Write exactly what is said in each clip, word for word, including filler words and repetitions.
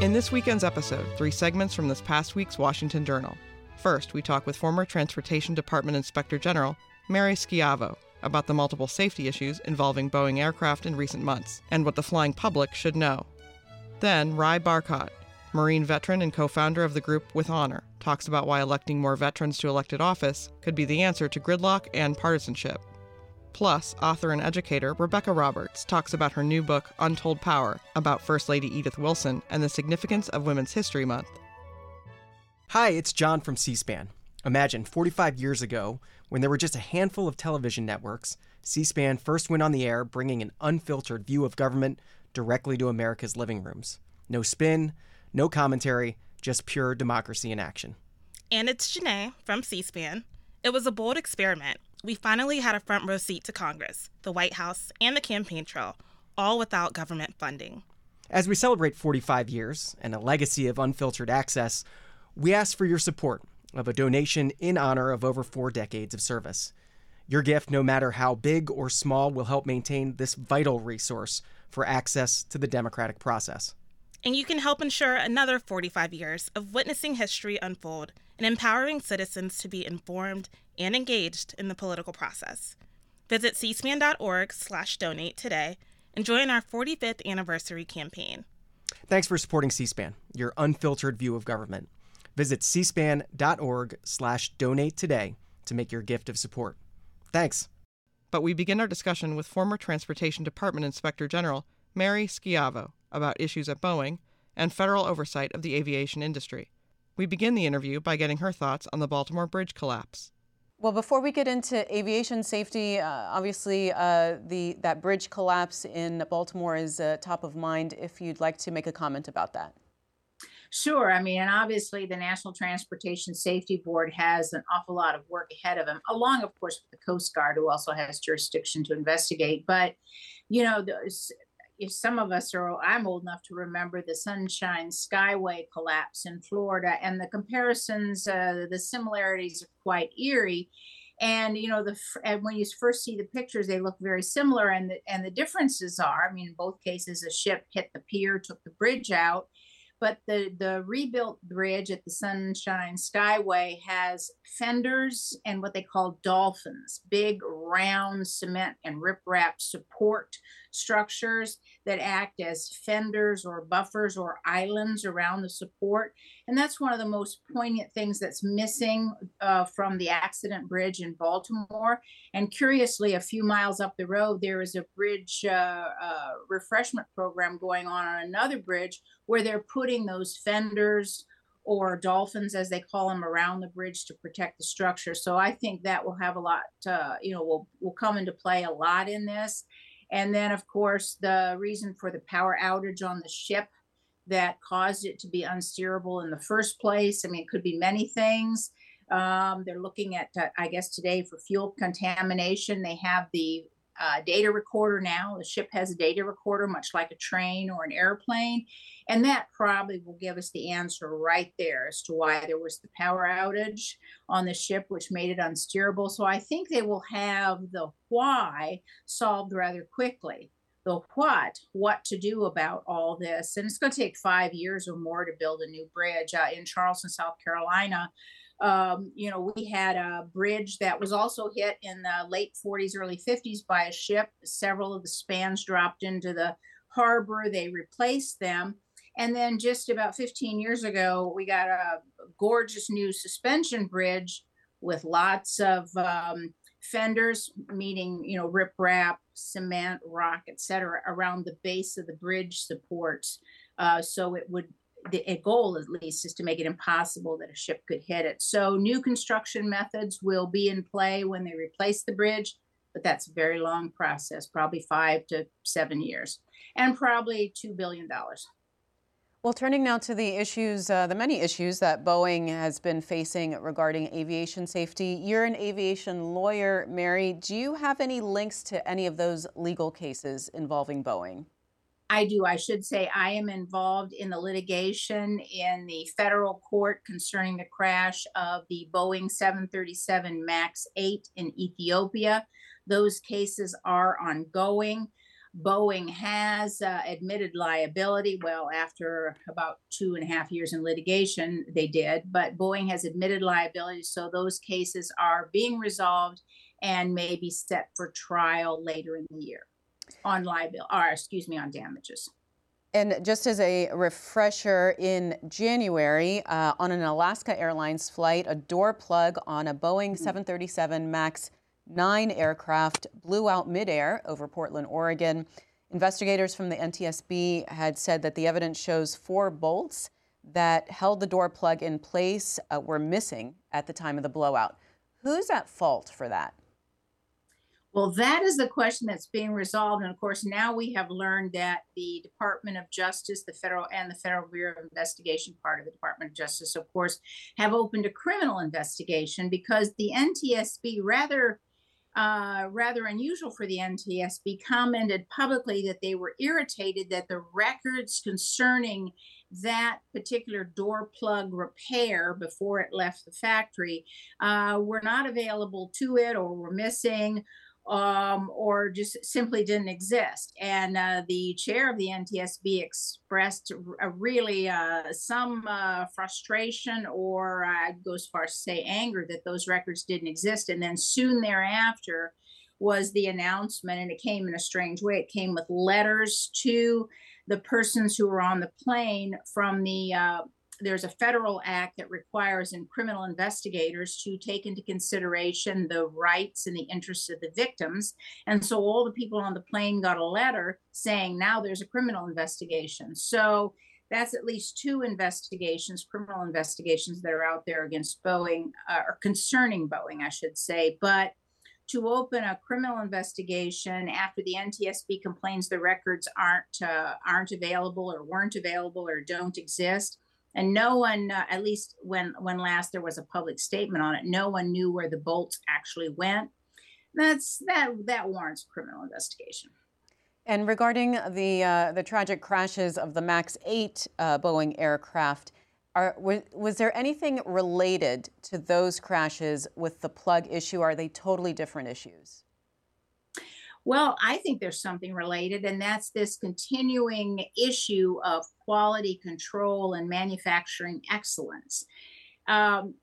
In this weekend's episode, three segments from this past week's Washington Journal. First, we talk with former Transportation Department Inspector General Mary Schiavo about the multiple safety issues involving Boeing aircraft in recent months and what the flying public should know. Then, Rai Barkat, Marine veteran and co-founder of the group With Honor, talks about why electing more veterans to elected office could be the answer to gridlock and partisanship. Plus, author and educator Rebecca Roberts talks about her new book, Untold Power, about First Lady Edith Wilson and the significance of Women's History Month. Hi, it's John from C-SPAN. Imagine forty-five years ago, when there were just a handful of television networks, C-SPAN first went on the air bringing an unfiltered view of government directly to America's living rooms. No spin, no commentary, just pure democracy in action. And it's Janae from C-SPAN. It was a bold experiment. We finally had a front row seat to Congress, the White House, and the campaign trail, all without government funding. As we celebrate forty-five years and a legacy of unfiltered access, we ask for your support of a donation in honor of over four decades of service. Your gift, no matter how big or small, will help maintain this vital resource for access to the democratic process. And you can help ensure another forty-five years of witnessing history unfold and empowering citizens to be informed and engaged in the political process. Visit cspan.org slash donate today and join our forty-fifth anniversary campaign. Thanks for supporting C-SPAN, your unfiltered view of government. Visit cspan.org slash donate today to make your gift of support. Thanks. But we begin our discussion with former Transportation Department Inspector General Mary Schiavo about issues at Boeing and federal oversight of the aviation industry. We begin the interview by getting her thoughts on the Baltimore bridge collapse. Well, before we get into aviation safety, uh, obviously uh, the that bridge collapse in Baltimore is uh, top of mind. If you'd like to make a comment about that. Sure. I mean, and obviously the National Transportation Safety Board has an awful lot of work ahead of them, along, of course, with the Coast Guard, who also has jurisdiction to investigate. But, you know, there's, if some of us are, I'm old enough to remember the Sunshine Skyway collapse in Florida, and the comparisons, uh, the similarities are quite eerie. And, you know, the and when you first see the pictures, they look very similar. And the, and the differences are, I mean, in both cases, a ship hit the pier, took the bridge out. But the, the rebuilt bridge at the Sunshine Skyway has fenders and what they call dolphins, big round cement and riprap support structures that act as fenders or buffers or islands around the support. And that's one of the most poignant things that's missing uh, from the accident bridge in Baltimore. And curiously, a few miles up the road, there is a bridge uh, uh, refreshment program going on on another bridge where they're putting those fenders or dolphins, as they call them, around the bridge to protect the structure. So I think that will have a lot, uh, you know, will, will come into play a lot in this. And then, of course, the reason for the power outage on the ship that caused it to be unsteerable in the first place. I mean, it could be many things. Um, they're looking at, uh, I guess, today for fuel contamination. They have the uh, data recorder now. The ship has a data recorder, much like a train or an airplane. And that probably will give us the answer right there as to why there was the power outage on the ship, which made it unsteerable. So I think they will have the why solved rather quickly. The what, what to do about all this. And it's going to take five years or more to build a new bridge. Uh, in Charleston, South Carolina, um, you know, we had a bridge that was also hit in the late forties, early fifties by a ship. Several of the spans dropped into the harbor. They replaced them. And then just about fifteen years ago, we got a gorgeous new suspension bridge with lots of um, fenders, meaning, you know, riprap, cement, rock, et cetera, around the base of the bridge supports. Uh, so it would, the a goal at least is to make it impossible that a ship could hit it. So new construction methods will be in play when they replace the bridge, but that's a very long process, probably five to seven years, and probably two billion dollars. Well, turning now to the issues, uh, the many issues that Boeing has been facing regarding aviation safety. You're an aviation lawyer, Mary. Do you have any links to any of those legal cases involving Boeing? I do. I should say I am involved in the litigation in the federal court concerning the crash of the Boeing seven thirty-seven MAX eight in Ethiopia. Those cases are ongoing. Boeing has uh, admitted liability. Well, after about two and a half years in litigation, they did, but Boeing has admitted liability. So those cases are being resolved and may be set for trial later in the year on liability, or excuse me, on damages. And just as a refresher, in January, uh, on an Alaska Airlines flight, a door plug on a Boeing seven thirty-seven MAX nine aircraft blew out midair over Portland, Oregon. Investigators from the N T S B had said that the evidence shows four bolts that held the door plug in place uh, were missing at the time of the blowout. Who's at fault for that? Well, that is the question that's being resolved. And of course, now we have learned that the Department of Justice, the federal and the Federal Bureau of Investigation, part of the Department of Justice, of course, have opened a criminal investigation because the N T S B, rather uh, rather unusual for the N T S B, commented publicly that they were irritated that the records concerning that particular door plug repair before it left the factory uh, were not available to it, or were missing, um, or just simply didn't exist. And uh, the chair of the N T S B expressed a really uh, some uh, frustration, or uh, I'd go as far as to say anger, that those records didn't exist. And then soon thereafter was the announcement, and it came in a strange way. It came with letters to the persons who were on the plane from the uh, there's a federal act that requires in criminal investigators to take into consideration the rights and the interests of the victims. And so all the people on the plane got a letter saying, now there's a criminal investigation. So that's at least two investigations, criminal investigations, that are out there against Boeing, uh, or concerning Boeing, I should say. But to open a criminal investigation after the N T S B complains the records aren't uh, aren't available, or weren't available, or don't exist, and no one, uh, at least when when last there was a public statement on it, no one knew where the bolts actually went. That's that that warrants criminal investigation. And regarding the uh, the tragic crashes of the MAX eight uh, Boeing aircraft, Are, was, was there anything related to those crashes with the plug issue? Are they totally different issues? Well, I think there's something related, and that's this continuing issue of quality control and manufacturing excellence. Um,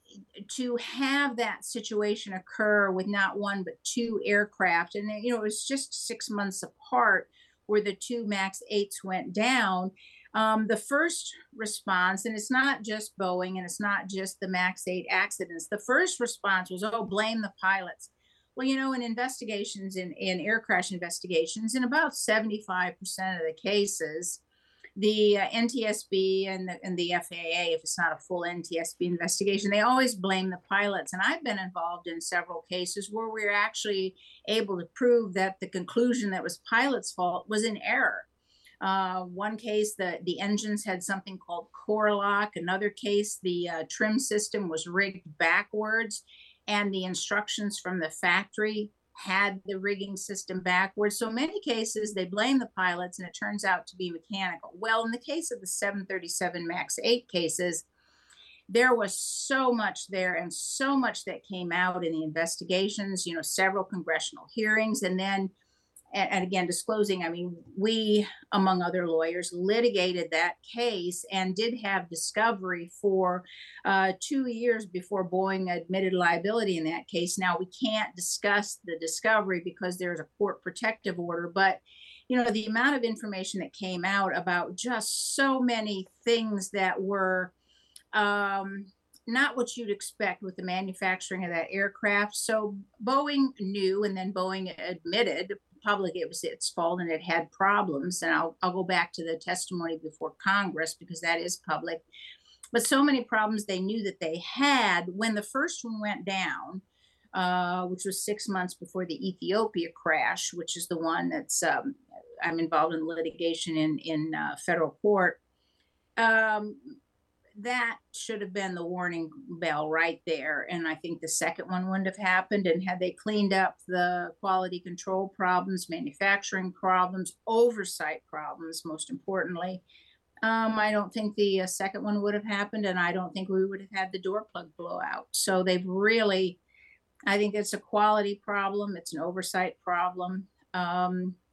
to have that situation occur with not one but two aircraft, and you know, it was just six months apart where the two MAX eights went down. Um, the first response, and it's not just Boeing, and it's not just the MAX eight accidents, the first response was, oh, blame the pilots. Well, you know, in investigations, in, in air crash investigations, in about seventy-five percent of the cases, the uh, N T S B and the, and the F A A, if it's not a full N T S B investigation, they always blame the pilots. And I've been involved in several cases where we were actually able to prove that the conclusion that was pilot's fault was in error. Uh, one case, the, the engines had something called core lock. Another case, the uh, trim system was rigged backwards, and the instructions from the factory had the rigging system backwards. So many cases, they blame the pilots, and it turns out to be mechanical. Well, in the case of the seven thirty-seven MAX eight cases, there was so much there, and so much that came out in the investigations, you know, several congressional hearings, and then and again, disclosing, I mean, we, among other lawyers, litigated that case and did have discovery for uh, two years before Boeing admitted liability in that case. Now, we can't discuss the discovery because there's a court protective order, but, you know, the amount of information that came out about just so many things that were um, not what you'd expect with the manufacturing of that aircraft. So Boeing knew, and then Boeing admitted public it was its fault and it had problems. And I'll, I'll go back to the testimony before Congress because that is public. But so many problems they knew that they had when the first one went down, uh, which was six months before the Ethiopia crash, which is the one that's um, I'm involved in litigation in, in uh, federal court. Um, that should have been the warning bell right there. And I think the second one wouldn't have happened. And had they cleaned up the quality control problems, manufacturing problems, oversight problems, most importantly, um, I don't think the uh, second one would have happened. And I don't think we would have had the door plug blowout. So they've really, I think it's a quality problem. It's an oversight problem. Um,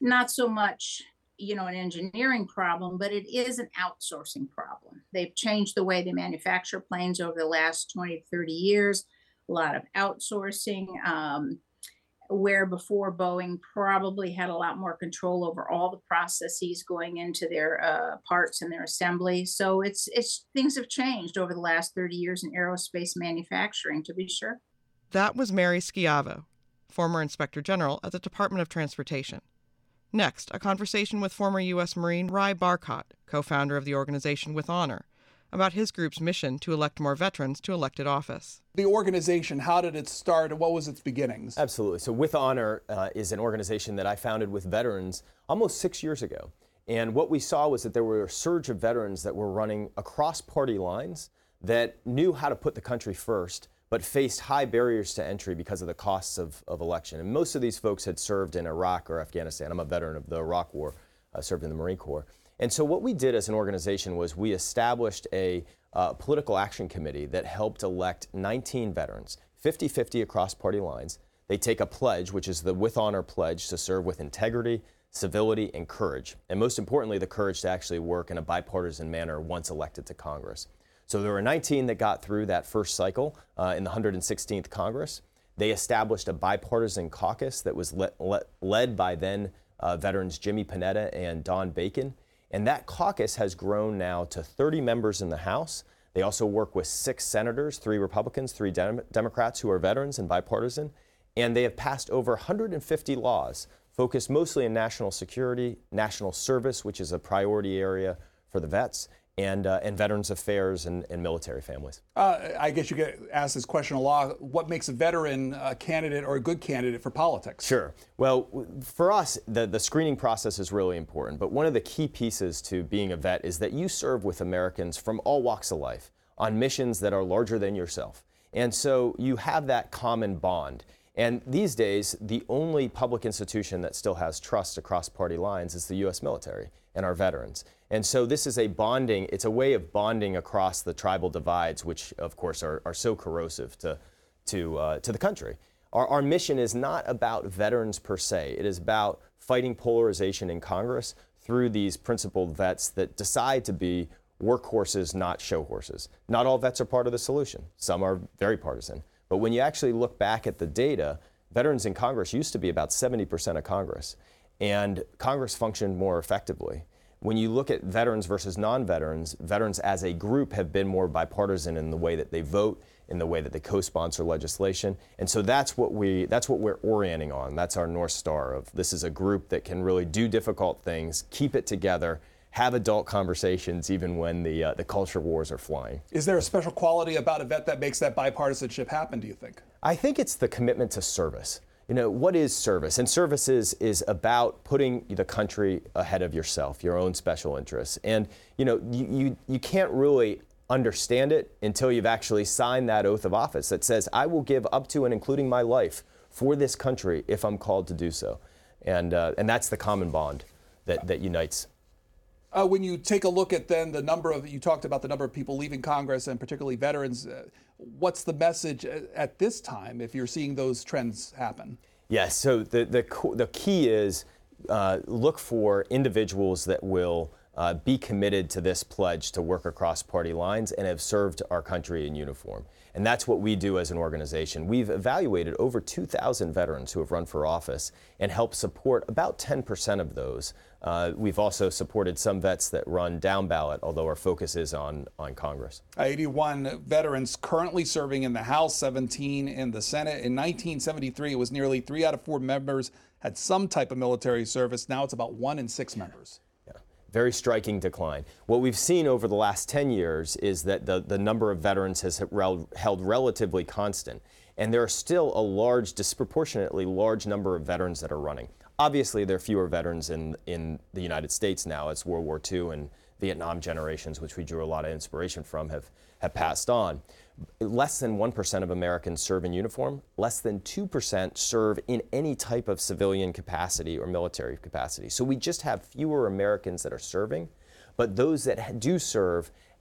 not so much, you know, an engineering problem, but it is an outsourcing problem. They've changed the way they manufacture planes over the last twenty to thirty years, a lot of outsourcing, um, where before Boeing probably had a lot more control over all the processes going into their uh, parts and their assembly. So it's it's things have changed over the last thirty years in aerospace manufacturing, to be sure. That was Mary Schiavo, former Inspector General at the Department of Transportation. Next, a conversation with former U S Marine Ry Barkott, co-founder of the organization With Honor, about his group's mission to elect more veterans to elected office. The organization, how did it start and what was its beginnings? Absolutely. So With Honor uh, is an organization that I founded with veterans almost six years ago. And what we saw was that there were a surge of veterans that were running across party lines that knew how to put the country first, but faced high barriers to entry because of the costs of, of election. And most of these folks had served in Iraq or Afghanistan. I'm a veteran of the Iraq War, uh, served in the Marine Corps. And so what we did as an organization was we established a uh, political action committee that helped elect nineteen veterans, fifty fifty across party lines. They take a pledge, which is the With Honor pledge, to serve with integrity, civility, and courage. And most importantly, the courage to actually work in a bipartisan manner once elected to Congress. So there were nineteen that got through that first cycle uh, in the one hundred sixteenth Congress. They established a bipartisan caucus that was le- le- led by then uh, veterans Jimmy Panetta and Don Bacon. And that caucus has grown now to thirty members in the House. They also work with six senators, three Republicans, three Dem- Democrats who are veterans and bipartisan. And they have passed over one hundred fifty laws focused mostly on national security, national service, which is a priority area for the vets, and uh, and Veterans Affairs and, and military families. Uh, I guess you get asked this question a lot. What makes a veteran a candidate or a good candidate for politics? Sure. Well, for us, the, the screening process is really important. But one of the key pieces to being a vet is that you serve with Americans from all walks of life on missions that are larger than yourself. And so you have that common bond. And these days, the only public institution that still has trust across party lines is the U S military and our veterans. And so this is a bonding, it's a way of bonding across the tribal divides, which of course are, are so corrosive to, to, uh, to the country. Our, our mission is not about veterans per se. It is about fighting polarization in Congress through these principled vets that decide to be workhorses, not show horses. Not all vets are part of the solution. Some are very partisan. But when you actually look back at the data, veterans in Congress used to be about seventy percent of Congress, and Congress functioned more effectively. When you look at veterans versus non-veterans, veterans as a group have been more bipartisan in the way that they vote, in the way that they co-sponsor legislation. And so that's what we that's what we're orienting on. That's our North Star of this is a group that can really do difficult things, keep it together, have adult conversations even when the uh, the culture wars are flying. Is there a special quality about a vet that makes that bipartisanship happen, do you think? I think it's the commitment to service. You know, what is service? And service is, is about putting the country ahead of yourself, your own special interests. And, you know, you, you, you can't really understand it until you've actually signed that oath of office that says, I will give up to and including my life for this country if I'm called to do so. And, uh, and that's the common bond that, that unites. Uh, when you take a look at then the number of, you talked about the number of people leaving Congress and particularly veterans, uh, what's the message at this time if you're seeing those trends happen? Yes, so the, the, the key is uh, look for individuals that will uh, be committed to this pledge to work across party lines and have served our country in uniform. And that's what we do as an organization. We've evaluated over two thousand veterans who have run for office and helped support about ten percent of those. Uh, we've also supported some vets that run down ballot, although our focus is on, on Congress. eighty-one veterans currently serving in the House, seventeen in the Senate. In nineteen seventy-three, it was nearly three out of four members had some type of military service. Now it's about one in six members. Yeah, very striking decline. What we've seen over the last ten years is that the, the number of veterans has held relatively constant. And there are still a large, disproportionately large number of veterans that are running. Obviously, there are fewer veterans in, in the United States now as World War Two and Vietnam generations, which we drew a lot of inspiration from, have, have passed on. Less than one percent of Americans serve in uniform. Less than two percent serve in any type of civilian capacity or military capacity. So we just have fewer Americans that are serving, but those that do serve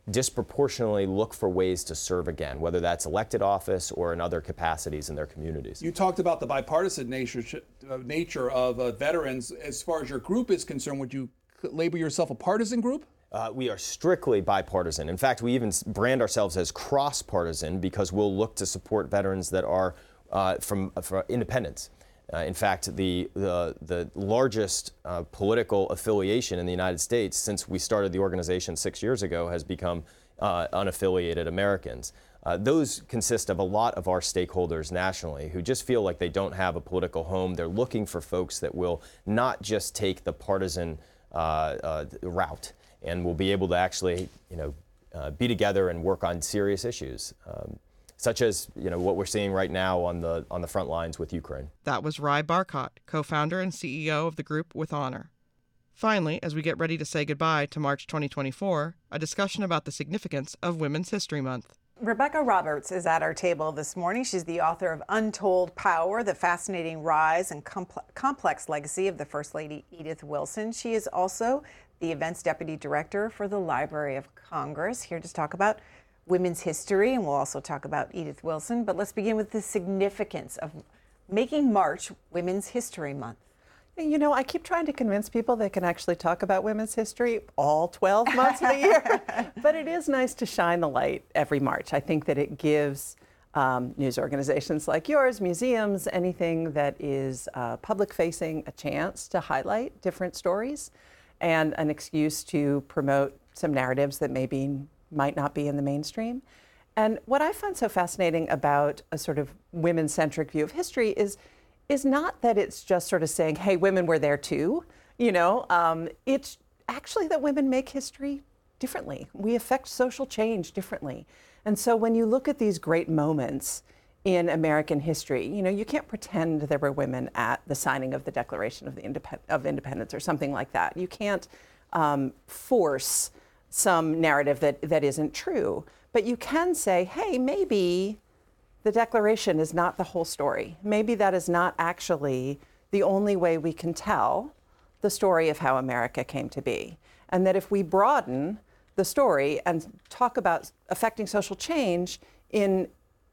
disproportionately look for ways to serve again, whether that's elected office or in other capacities in their communities. You talked about the bipartisan nature, uh, nature of uh, veterans. As far as your group is concerned, would you label yourself a partisan group? Uh, we are strictly bipartisan. In fact, we even brand ourselves as cross-partisan because we'll look to support veterans that are uh, from, uh, from independents. Uh, in fact, the, the, the largest uh, political affiliation in the United States since we started the organization six years ago has become uh, unaffiliated Americans. Uh, those consist of a lot of our stakeholders nationally who just feel like they don't have a political home. They're looking for folks that will not just take the partisan uh, uh, route and will be able to actually, you know, uh, be together and work on serious issues. Um, such as, you know, what we're seeing right now on the on the front lines with Ukraine. That was Rai Barkat, co-founder and C E O of the group With Honor. Finally, as we get ready to say goodbye to March twenty twenty-four, a discussion about the significance of Women's History Month. Rebecca Roberts is at our table this morning. She's the author of Untold Power, the fascinating rise and compl- complex legacy of the First Lady Edith Wilson. She is also the events deputy director for the Library of Congress, here to talk about women's history, and we'll also talk about Edith Wilson. But let's begin with the significance of making March Women's History Month. You know, I keep trying to convince people they can actually talk about women's history all twelve months of the year. But it is nice to shine the light every March. I think that it gives um, news organizations like yours, museums, anything that is uh, public-facing, a chance to highlight different stories and an excuse to promote some narratives that maybe might not be in the mainstream. And what I find so fascinating about a sort of women-centric view of history is is not that it's just sort of saying, hey, women were there too, you know, um, it's actually that women make history differently. We affect social change differently. And so when you look at these great moments in American history, you know, you can't pretend there were women at the signing of the Declaration of, the Independ- of Independence or something like that. You can't um, force some narrative that, that isn't true. But you can say, hey, maybe the Declaration is not the whole story. Maybe that is not actually the only way we can tell the story of how America came to be. And that if we broaden the story and talk about affecting social change in,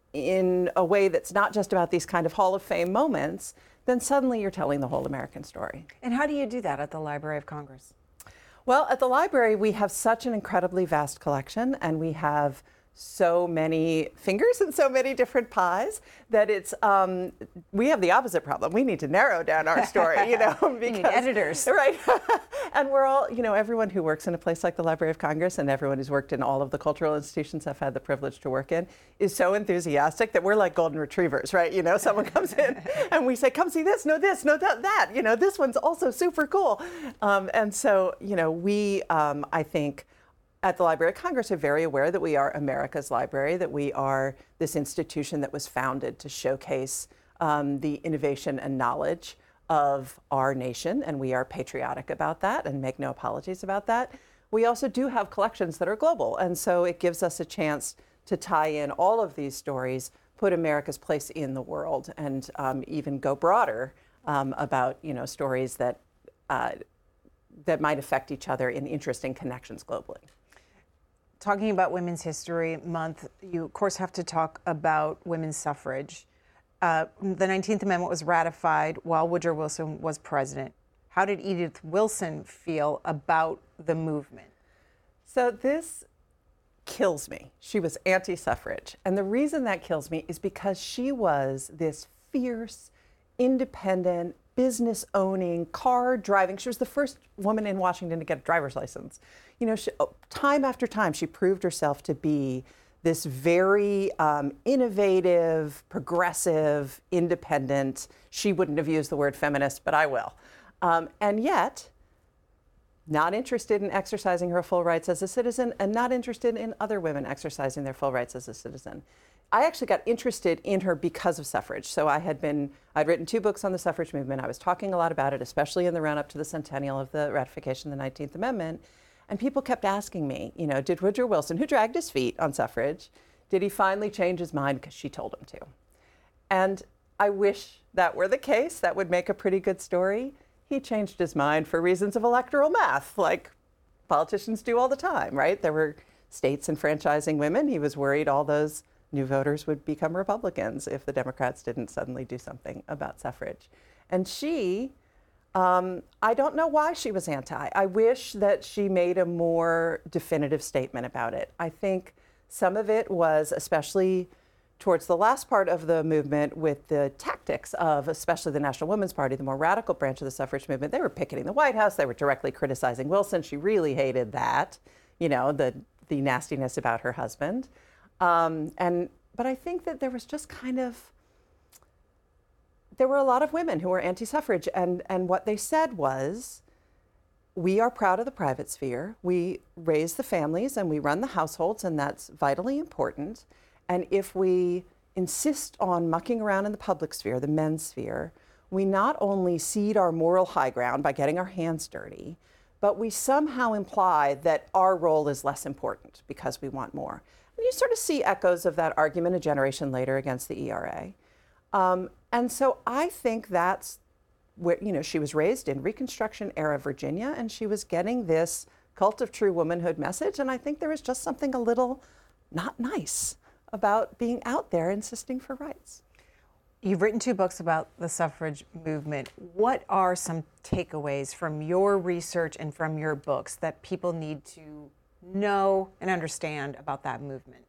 in a way that's not just about these kind of Hall of Fame moments, then suddenly you're telling the whole American story. And how do you do that at the Library of Congress? Well, at the library, we have such an incredibly vast collection, and we have so many fingers and so many different pies that it's, um, we have the opposite problem. We need to narrow down our story, you know, because, you need editors. Right. And we're all, you know, everyone who works in a place like the Library of Congress and everyone who's worked in all of the cultural institutions I've had the privilege to work in is so enthusiastic that we're like golden retrievers, right? You know, someone comes in and we say, come see this, no this, no that, that, you know, this one's also super cool. Um, and so, you know, we, um, I think, at the Library of Congress are very aware that we are America's library, that we are this institution that was founded to showcase um, the innovation and knowledge of our nation, and we are patriotic about that and make no apologies about that. We also do have collections that are global, and so it gives us a chance to tie in all of these stories, put America's place in the world, and um, even go broader um, about, you know, stories that uh, that might affect each other in interesting connections globally. Talking about Women's History Month, you of course have to talk about women's suffrage. Uh, the nineteenth Amendment was ratified while Woodrow Wilson was president. How did Edith Wilson feel about the movement? So this kills me. She was anti-suffrage. And the reason that kills me is because she was this fierce, independent, business-owning, car-driving. She was the first woman in Washington to get a driver's license. You know, she, time after time, she proved herself to be this very um, innovative, progressive, independent. She wouldn't have used the word feminist, but I will. Um, and yet, not interested in exercising her full rights as a citizen, and not interested in other women exercising their full rights as a citizen. I actually got interested in her because of suffrage. So I had been, I'd written two books on the suffrage movement. I was talking a lot about it, especially in the run-up to the centennial of the ratification of the nineteenth Amendment. And people kept asking me, you know, did Woodrow Wilson, who dragged his feet on suffrage, did he finally change his mind because she told him to? And I wish that were the case. That would make a pretty good story. He changed his mind for reasons of electoral math, like politicians do all the time, right? There were states enfranchising women. He was worried all those new voters would become Republicans if the Democrats didn't suddenly do something about suffrage. And she, um, I don't know why she was anti. I wish that she made a more definitive statement about it. I think some of it was, especially towards the last part of the movement, with the tactics of especially the National Women's Party, the more radical branch of the suffrage movement. They were picketing the White House. They were directly criticizing Wilson. She really hated that, you know, the, the nastiness about her husband. Um, and but I think that there was just kind of, there were a lot of women who were anti-suffrage, and, and what they said was, we are proud of the private sphere. We raise the families and we run the households, and that's vitally important. And if we insist on mucking around in the public sphere, the men's sphere, we not only cede our moral high ground by getting our hands dirty, but we somehow imply that our role is less important because we want more. And you sort of see echoes of that argument a generation later against the E R A. Um, and so I think that's where, you know, she was raised in Reconstruction era Virginia, and she was getting this cult of true womanhood message. And I think there was just something a little not nice about being out there insisting for rights. You've written two books about the suffrage movement. What are some takeaways from your research and from your books that people need to know and understand about that movement?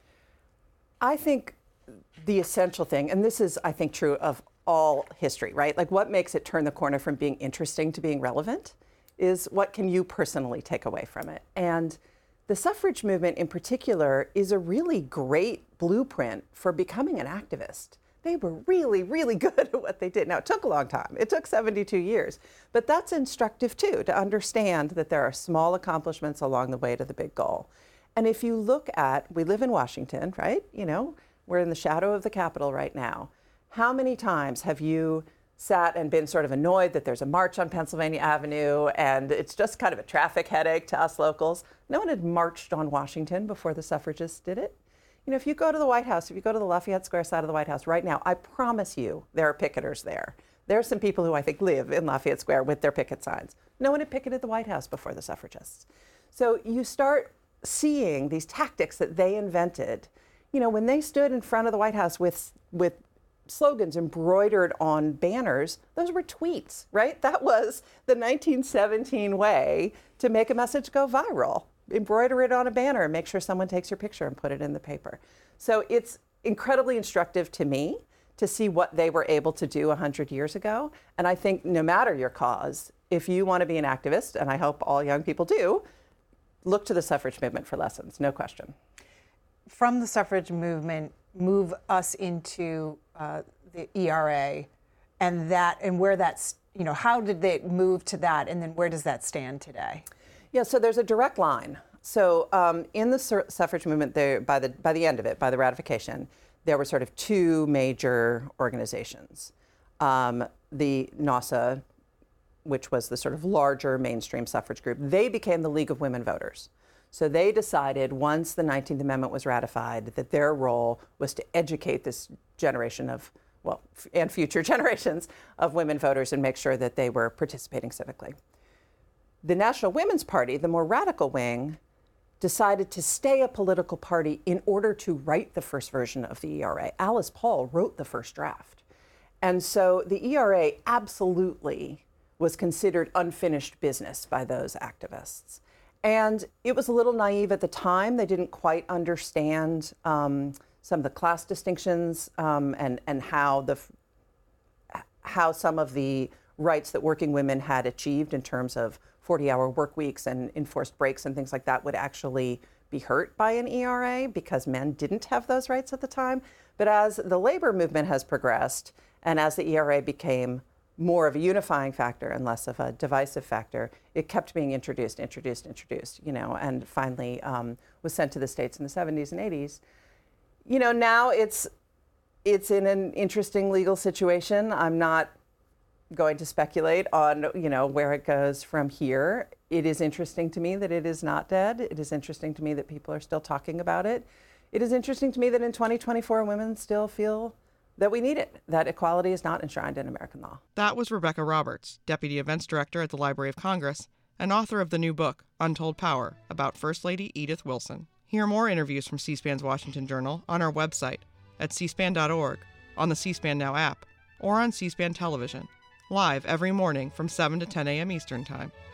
I think the essential thing, and this is, I think, true of all history, right? Like, what makes it turn the corner from being interesting to being relevant is what can you personally take away from it. And the suffrage movement in particular is a really great blueprint for becoming an activist. They were really, really good at what they did. Now, it took a long time. It took seventy-two years. But that's instructive, too, to understand that there are small accomplishments along the way to the big goal. And if you look at, we live in Washington, right? You know, we're in the shadow of the Capitol right now. How many times have you sat and been sort of annoyed that there's a march on Pennsylvania Avenue and it's just kind of a traffic headache to us locals? No one had marched on Washington before the suffragists did it. You know, if you go to the White House, if you go to the Lafayette Square side of the White House right now, I promise you there are picketers there. There are some people who I think live in Lafayette Square with their picket signs. No one had picketed the White House before the suffragists. So you start seeing these tactics that they invented. You know, when they stood in front of the White House with, with slogans embroidered on banners, those were tweets, right? That was the nineteen seventeen way to make a message go viral. Embroider it on a banner and make sure someone takes your picture and put it in the paper. So it's incredibly instructive to me to see what they were able to do one hundred years ago. And I think no matter your cause, if you want to be an activist, and I hope all young people do, look to the suffrage movement for lessons, no question. From the suffrage movement, move us into uh, the E R A, and that, and where that's, you know, how did they move to that, and then where does that stand today? Yeah, so there's a direct line. So um, in the su- suffrage movement, there, by the by the end of it, by the ratification, there were sort of two major organizations. Um, the NASA, which was the sort of larger mainstream suffrage group, they became the League of Women Voters. So they decided once the nineteenth Amendment was ratified that their role was to educate this generation of, well, f- and future generations of women voters and make sure that they were participating civically. The National Women's Party, the more radical wing, decided to stay a political party in order to write the first version of the E R A. Alice Paul wrote the first draft. And so the E R A absolutely was considered unfinished business by those activists. And it was a little naive at the time. They didn't quite understand um, some of the class distinctions um, and, and how, the, how some of the rights that working women had achieved in terms of forty-hour work weeks and enforced breaks and things like that would actually be hurt by an E R A because men didn't have those rights at the time. But as the labor movement has progressed and as the E R A became more of a unifying factor and less of a divisive factor, it kept being introduced, introduced, introduced, you know, and finally um, was sent to the states in the seventies and eighties. You know, now it's it's in an interesting legal situation. I'm not going to speculate on, you know, where it goes from here. It is interesting to me that it is not dead. It is interesting to me that people are still talking about it. It is interesting to me that in twenty twenty-four, women still feel that we need it, that equality is not enshrined in American law. That was Rebecca Roberts, Deputy Events Director at the Library of Congress and author of the new book, Untold Power, about First Lady Edith Wilson. Hear more interviews from C-SPAN's Washington Journal on our website at c span dot org, on the C-SPAN Now app, or on C-SPAN Television, live every morning from seven to ten a.m. Eastern Time.